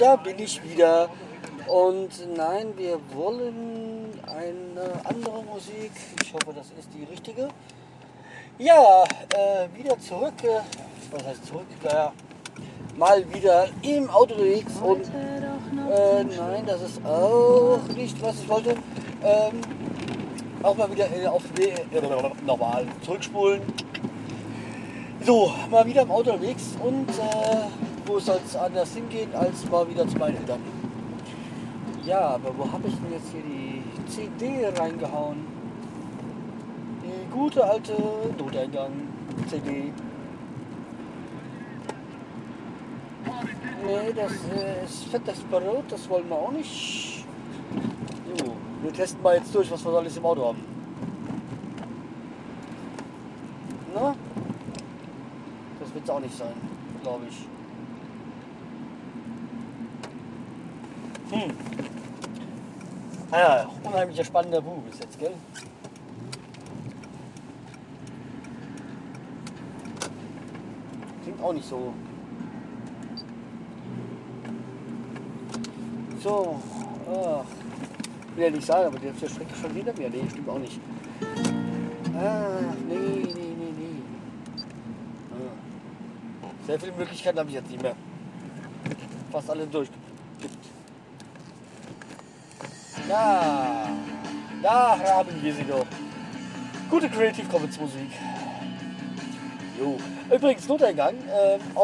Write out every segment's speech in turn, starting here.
da bin ich wieder. Und nein, wir wollen eine andere Musik. Ich hoffe, das ist die richtige. Ja, wieder zurück. Was heißt zurück? Naja, mal wieder im Auto unterwegs. Und nein, das ist auch nicht, was ich wollte. Auch mal wieder auf normal zurückspulen. So, mal wieder im Auto unterwegs und wo soll es anders hingehen als mal wieder zu meinen Eltern. Ja, aber wo habe ich denn jetzt hier die CD reingehauen? Die gute alte Noteingang-CD. Nee, das ist fettes Brot, das wollen wir auch nicht. Jo, wir testen mal jetzt durch, was wir alles im Auto haben. Na? Das wird es auch nicht sein, glaube ich. Ah, unheimlicher spannender Buch bis jetzt, gell? Klingt auch nicht so. So, will ja nicht sagen, aber der Strecke schon hinter mir. Nee, stimmt auch nicht. Nee. Sehr viele Möglichkeiten habe ich jetzt nicht mehr. Fast alle durchgekippt. Ja, da haben wir sie doch. Gute Creative Commons Musik. Jo. Übrigens, Noteingang auf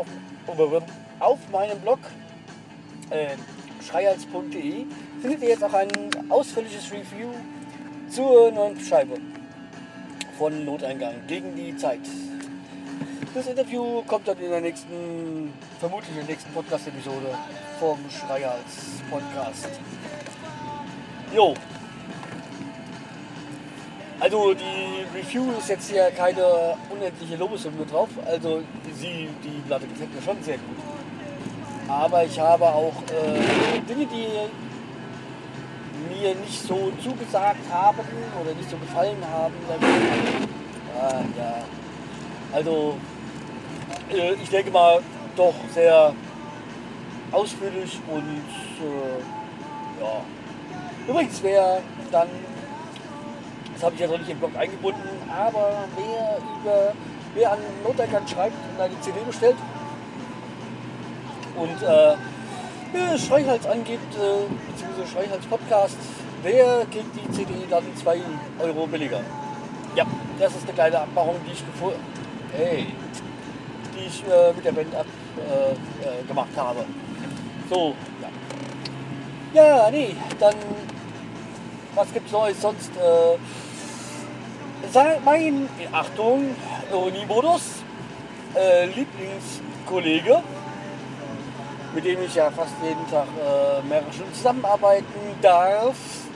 meinem Blog schreihals.de findet ihr jetzt auch ein ausführliches Review zur neuen Scheibe von Noteingang gegen die Zeit. Das Interview kommt dann vermutlich in der nächsten Podcast-Episode vom Schreihals-Podcast. Jo. Also die Review ist jetzt hier keine unendliche Lobeshymne drauf. Also die Platte gefällt mir schon sehr gut. Aber ich habe auch Dinge, die mir nicht so zugesagt haben oder nicht so gefallen haben. Ja. Also ich denke mal doch sehr ausführlich und ja. Übrigens, wer dann, das habe ich ja noch nicht im Blog eingebunden, aber wer an Noteingang schreibt und eine CD bestellt und Schreihals angibt, beziehungsweise Schreihals Podcast, der kriegt die CD dann 2 Euro billiger. Ja, das ist eine kleine Abmachung, die ich mit der Band gemacht habe. So, ja. Ja, nee, dann was gibt's Neues sonst? Mein, Achtung, Ironie-Modus, Lieblingskollege, mit dem ich ja fast jeden Tag mehrere Stunden zusammenarbeiten darf,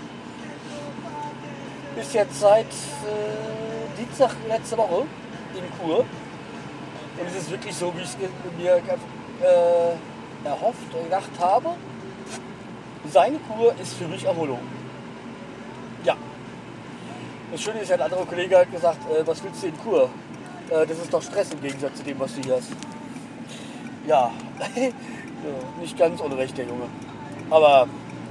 ist jetzt seit Dienstag letzte Woche in Kur. Und es ist wirklich so, wie ich es mir erhofft und gedacht habe. Seine Kur ist für mich Erholung. Ja. Das Schöne ist ja, ein anderer Kollege hat gesagt, was willst du in Kur? Das ist doch Stress im Gegensatz zu dem, was du hier hast. Ja, nicht ganz unrecht, der Junge. Aber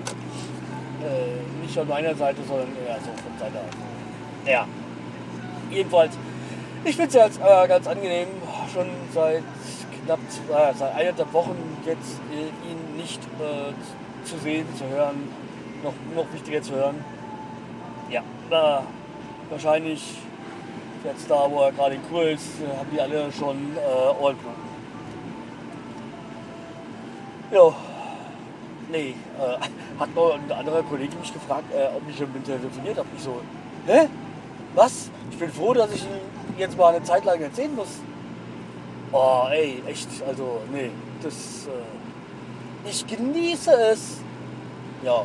nicht von meiner Seite, sondern eher so von seiner Seite. Ja, jedenfalls, ich finde es ja jetzt ganz angenehm, schon seit seit 1,5 Wochen jetzt ihn nicht zu sehen, zu hören, noch wichtiger zu hören. Ja, wahrscheinlich jetzt da, wo er gerade in Kur ist, haben die alle schon Ohrenblut. Ja, nee, hat noch ein anderer Kollege mich gefragt, ob ich schon mit telefoniert habe. Ich so, hä? Was? Ich bin froh, dass ich ihn jetzt mal eine Zeit lang erzählen muss. Oh, ey, echt, also, nee, das, ich genieße es. Ja.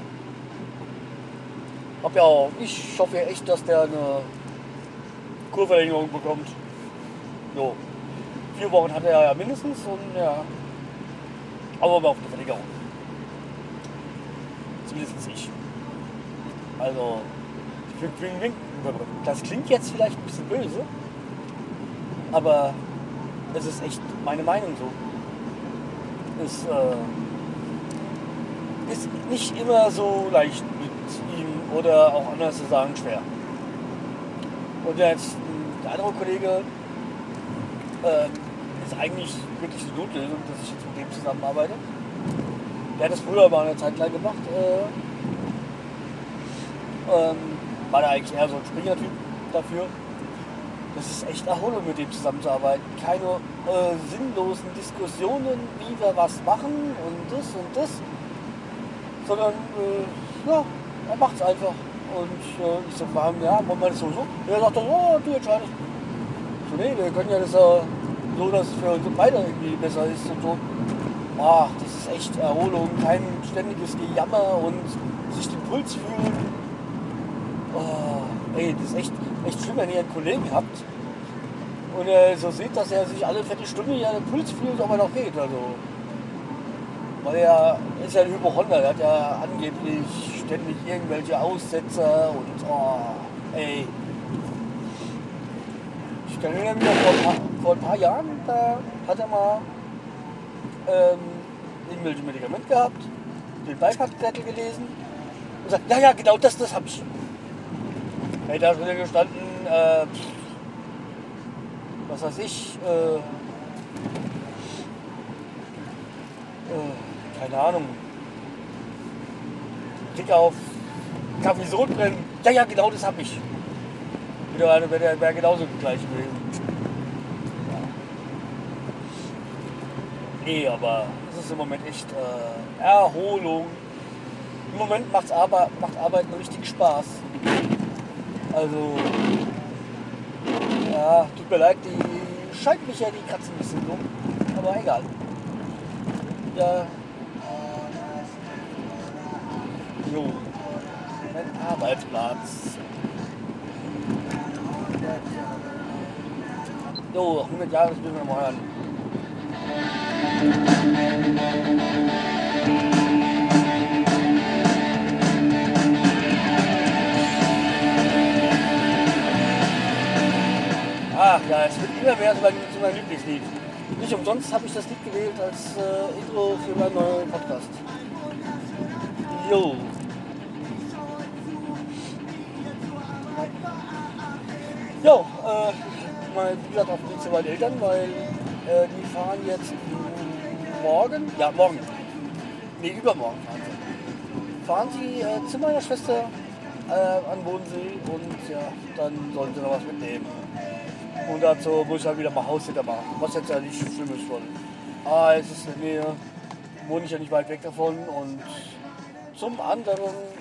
Ich hoffe ja echt, dass der eine Kurverlängerung bekommt. So. 4 Wochen hat er ja mindestens und ja. Aber auf eine Verlängerung. Zumindest ich. Also, das klingt jetzt vielleicht ein bisschen böse, aber es ist echt meine Meinung so. ist nicht immer so leicht mit ihm oder auch anders zu sagen schwer. Und jetzt der andere Kollege ist eigentlich wirklich die Notlösung, dass ich jetzt mit dem zusammenarbeite. Der hat das früher mal eine Zeit lang gemacht. War da eigentlich eher so ein Springertyp dafür. Das ist echt Erholung, mit dem zusammenzuarbeiten. Keine sinnlosen Diskussionen, wie wir was machen und das. Sondern, ja, er macht es einfach. Und ich sag, ja, wollen wir das so? Und er sagt dann, oh, du entscheidest. So, nee, wir können ja das so, dass es für uns beide irgendwie besser ist und so. Ach, das ist echt Erholung, kein ständiges Gejammer und sich den Puls fühlen. Oh, ey, das ist echt schlimm, wenn ihr einen Kollegen habt und ihr so seht, dass er sich alle Viertelstunde ja den Puls fühlt, ob er noch geht. Also, weil er ist ja ein Hypochonder, der hat ja angeblich ständig irgendwelche Aussetzer und ey. Ich kann erinnern mich vor ein paar Jahren, da hat er mal irgendwelche Medikamente gehabt, den Beipackzettel gelesen und sagt, ja, genau, das hab ich. Hey, da ist wieder gestanden, was weiß ich, keine Ahnung, Klick auf Kaffee Sodbrennen, ja, genau, das hab ich. Wieder wäre genauso gleich gewesen. Nee, aber es ist im Moment echt Erholung. Im Moment macht Arbeiten richtig Spaß. Also, ja, tut mir leid, die scheint mich ja die Katze ein bisschen dumm, aber egal. Ja. Jo, mein Arbeitsplatz. Jo, 100 Jahre, das müssen wir mal hören. Ach ja, es wird immer mehr zu meinem Lieblingslied. Nicht umsonst habe ich das Lied gewählt als Intro für meinen neuen Podcast. Jo. Jo, wie gesagt, auf dem Weg zu meinen Eltern, weil die fahren jetzt morgen, übermorgen fahren sie zu meiner Schwester an Bodensee und ja, dann sollen sie noch was mitnehmen. Und dazu muss ich dann wieder mal Haussitter machen, was jetzt ja nicht schlimm ist schon. Es ist in der Nähe, wohne ich ja nicht weit weg davon und zum anderen,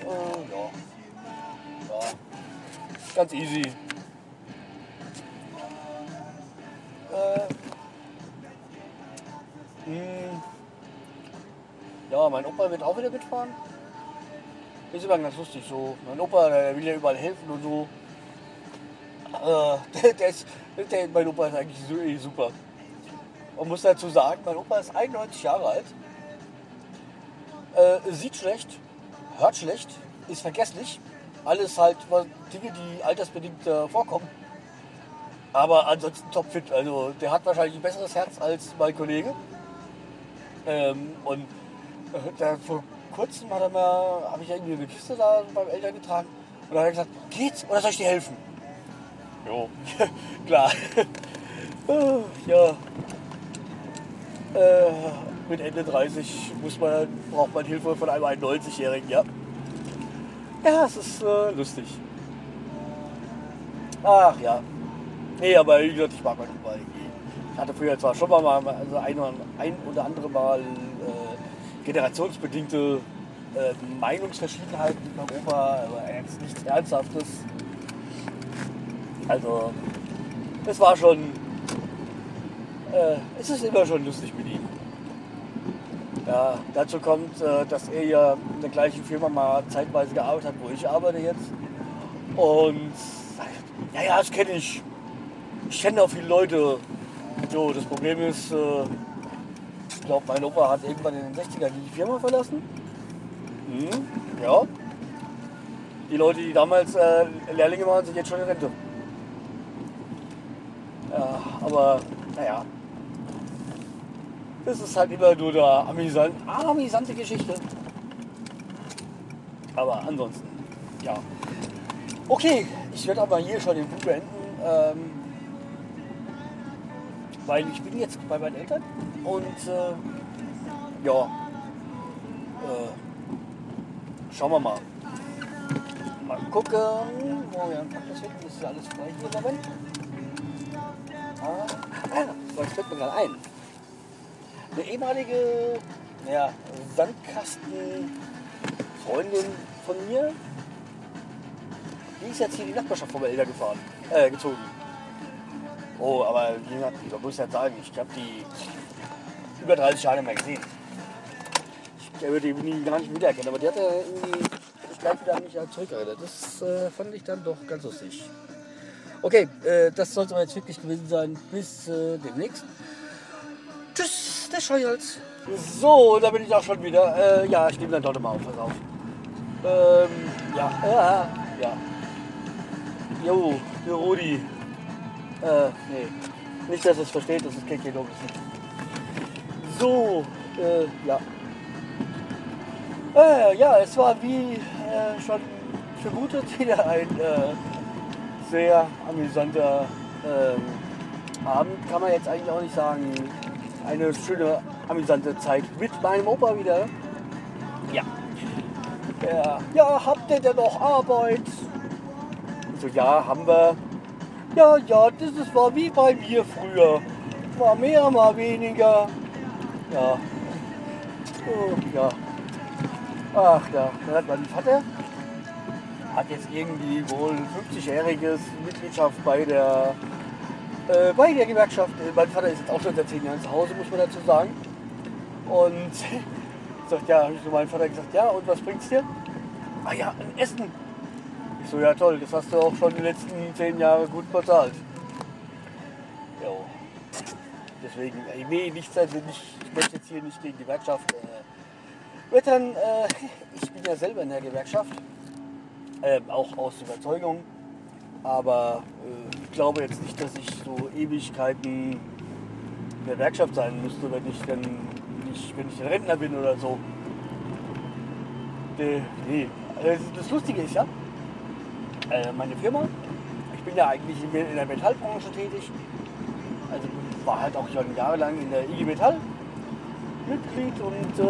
ja, ganz easy. Ja, mein Opa wird auch wieder mitfahren. Ist immer ganz lustig so. Mein Opa, der will ja überall helfen und so. Mein Opa ist eigentlich super. Man muss dazu sagen, mein Opa ist 91 Jahre alt. Sieht schlecht, hört schlecht, ist vergesslich. Alles halt Dinge, die altersbedingt vorkommen. Aber ansonsten topfit. Also der hat wahrscheinlich ein besseres Herz als mein Kollege. Und vor kurzem habe ich irgendwie eine Kiste da beim Eltern getragen. Und dann hat er gesagt, geht's oder soll ich dir helfen? Jo, klar. Ja. Mit Ende 30 braucht man Hilfe von einem 91-Jährigen, ja. Ja, es ist lustig. Ach ja. Nee, aber wie gesagt, ich mag meinen Opa irgendwie. Ich hatte früher zwar schon mal ein oder andere Mal generationsbedingte Meinungsverschiedenheiten mit meinem Opa, aber jetzt nichts Ernsthaftes. Also, es war schon, es ist immer schon lustig mit ihm. Ja, dazu kommt, dass er ja in der gleichen Firma mal zeitweise gearbeitet hat, wo ich arbeite jetzt. Und ja, das kenne ich. Ich kenne auch viele Leute. So, das Problem ist, ich glaube, mein Opa hat irgendwann in den 60ern die Firma verlassen. Ja. Die Leute, die damals Lehrlinge waren, sind jetzt schon in Rente. Ja, aber naja. Das ist halt immer nur eine amüsante Geschichte. Aber ansonsten, ja. Okay, ich werde aber hier schon den Buch beenden, weil ich bin jetzt bei meinen Eltern und ja, schauen wir mal. Mal gucken, wo wir das finden, das ist alles frei hier im Moment. Das fällt mir gerade ein. Eine ehemalige Sandkastenfreundin von mir, die ist jetzt hier die Nachbarschaft von meinen Eltern gezogen. Oh, aber ich muss ja sagen, ich habe die über 30 Jahre nicht mehr gesehen. Ich würde die nie gar nicht wiedererkennen, aber die hat ja irgendwie gleich wieder an mich zurückgeredet. Das fand ich dann doch ganz lustig. Okay, das soll es aber jetzt wirklich gewesen sein. Bis demnächst. Tschüss, der Scheuerz. So, da bin ich auch schon wieder. Ja, ich nehme dann dort mal auf. Pass auf. Ja. Jo, der Rudi. Nee. Nicht, dass es versteht, das ist kein Kino. So, ja. Ja, es war wie schon vermutet wieder ein sehr amüsanter Abend, kann man jetzt eigentlich auch nicht sagen. Eine schöne, amüsante Zeit mit meinem Opa wieder. Ja. Ja, habt ihr denn noch Arbeit? Ich so, ja, haben wir. Ja, das war wie bei mir früher. Mal mehr, mal weniger. Ja. Oh, ja. Ach ja, dann hat mein Vater hat jetzt irgendwie wohl 50-jähriges Mitgliedschaft bei der Gewerkschaft. Mein Vater ist jetzt auch schon seit 10 Jahren zu Hause, muss man dazu sagen. Und sagt, ja, habe ich zu meinem Vater gesagt, ja, und was bringt's dir? Ah ja, ein Essen. Ich so, ja toll, das hast du auch schon die letzten 10 Jahre gut bezahlt. Jo. Deswegen, nee, nichts, also ich möchte jetzt hier nicht gegen die Gewerkschaft wettern. Ich bin ja selber in der Gewerkschaft, auch aus Überzeugung. Aber ich glaube jetzt nicht, dass ich so Ewigkeiten in der Gewerkschaft sein müsste, wenn ich dann Rentner bin oder so. Nee. Das Lustige ist ja, meine Firma, ich bin ja eigentlich in der Metallbranche tätig, also war halt auch schon jahrelang in der IG Metall Mitglied und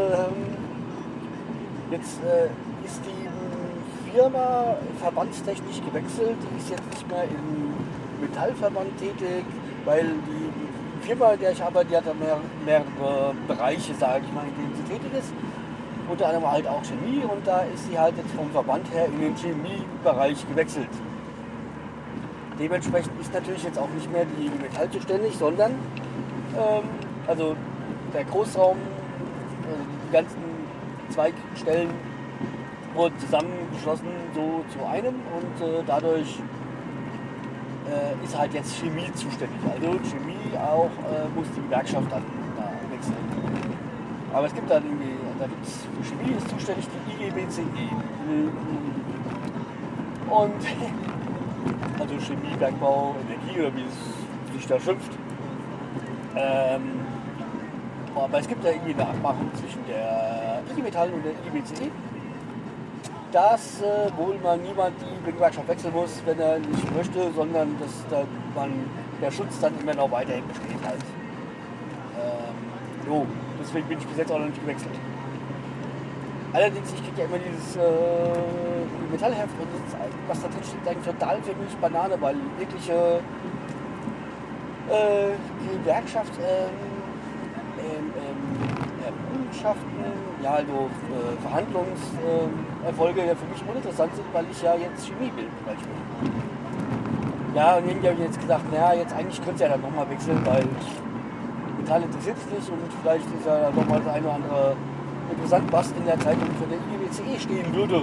jetzt ist die Firma verbandstechnisch gewechselt, die ist jetzt nicht mehr im Metallverband tätig, weil die Firma, in der ich arbeite, die hat mehrere Bereiche, sage ich mal, in denen sie tätig ist. Unter anderem halt auch Chemie und da ist sie halt jetzt vom Verband her in den Chemiebereich gewechselt. Dementsprechend ist natürlich jetzt auch nicht mehr die Metall zuständig, sondern also der Großraum, die ganzen Zweigstellen wurden zusammengeschlossen so zu einem und dadurch ist halt jetzt Chemie zuständig. Also Chemie auch muss die Gewerkschaft dann da wechseln. Aber es gibt dann irgendwie, für Chemie ist zuständig die IGBCE. Und also Chemie, Bergbau, Energie oder wie es sich da schimpft. Aber es gibt da irgendwie eine Abmachung zwischen der IG Metall und der IGBCE, dass wohl mal niemand die Gewerkschaft wechseln muss, wenn er nicht möchte, sondern dass der Schutz dann immer noch weiterhin besteht halt. Deswegen bin ich bis jetzt auch noch nicht gewechselt. Allerdings, ich kriege ja immer dieses Metallheft und was da drin steht, eigentlich total für mich Banane, weil jegliche Gewerkschaft Errungenschaften, ja, also Verhandlungserfolge für mich uninteressant sind, weil ich ja jetzt Chemie will zum Beispiel. Ja, und irgendwie habe ich jetzt gedacht, naja, jetzt eigentlich könnte es ja dann nochmal wechseln, weil Metall interessiert es nicht und vielleicht ist ja nochmal das eine oder andere interessant, was in der Zeitung für der IGBCE stehen würde.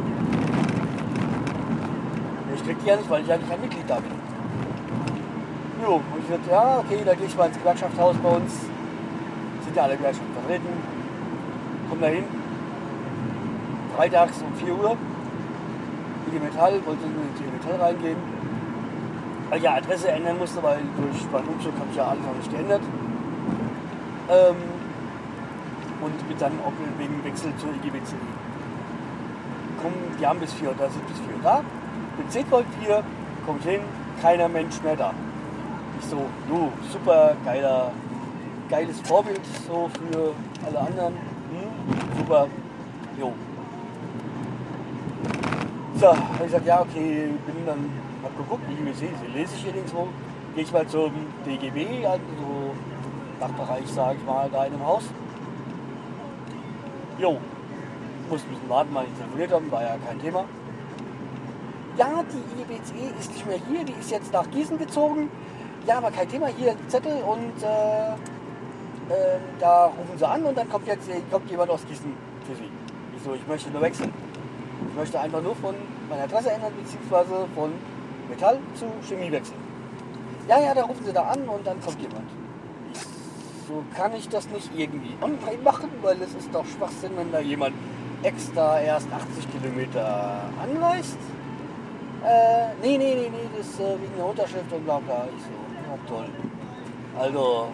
Ich kriege die ja nicht, weil ich ja nicht ein Mitglied da bin. Jo, und ich dachte, ja, okay, da gehe ich mal ins Gewerkschaftshaus bei uns. Sind ja alle Gewerkschaften vertreten. Komm da hin. Freitags um 4 Uhr. IG Metall, wollte in die Metall reingehen. Weil ich ja Adresse ändern musste, weil durch meinen Umzug habe ich ja alles noch nicht geändert. Und bin dann auch wegen Wechsel zur IGBCE. die haben bis 4 oder sind bis 4 da. Mit 10 Volt 4 kommt hin, keiner Mensch mehr da. Ich so, du, super geiles Vorbild so für alle anderen. Super, jo. So, habe ich gesagt, ja okay, bin dann, hab geguckt, IWC, lese ich hier nirgendwo. Gehe ich mal zum DGB, also Dachbereich, sage ich mal, da in dem Haus. Jo, muss ein bisschen warten, weil ich telefoniert haben, war ja kein Thema. Ja, die IWC ist nicht mehr hier, die ist jetzt nach Gießen gezogen. Ja, aber kein Thema, hier Zettel und da rufen sie an und dann kommt jemand aus Gießen für sie. Ich so, ich möchte nur wechseln. Ich möchte einfach nur von meiner Adresse ändern, beziehungsweise von Metall zu Chemie wechseln. Ja, da rufen sie da an und dann kommt jemand. So kann ich das nicht irgendwie online machen, weil es ist doch Schwachsinn, wenn da jemand extra erst 80 Kilometer anreist. Nee, das ist wegen der Unterschrift und bla bla. Ich so, ja toll. Also,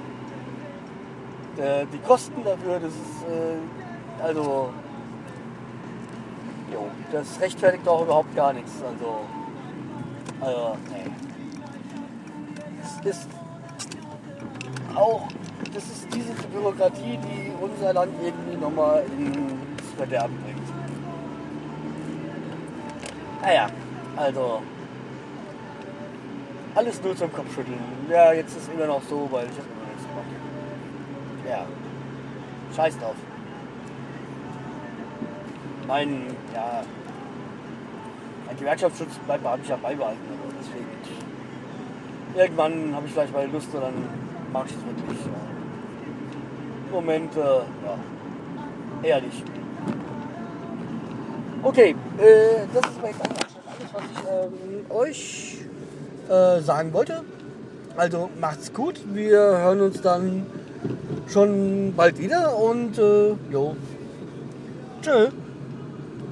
die Kosten dafür, das ist, also, jo, das rechtfertigt auch überhaupt gar nichts. Also, nee. Das ist diese Bürokratie, die unser Land irgendwie nochmal ins Verderben bringt. Naja, also alles nur zum Kopfschütteln. Ja, jetzt ist immer noch so, weil ich habe immer nichts gemacht. Ja, scheiß drauf. Mein Gewerkschaftsschutz habe ich ja beibehalten. Also deswegen. Irgendwann habe ich vielleicht mal Lust und dann mache ich es wirklich. Im Moment, eher nicht. Okay, das ist aber jetzt eigentlich alles, was ich euch sagen wollte. Also macht's gut, wir hören uns dann schon bald wieder und jo. Tschö.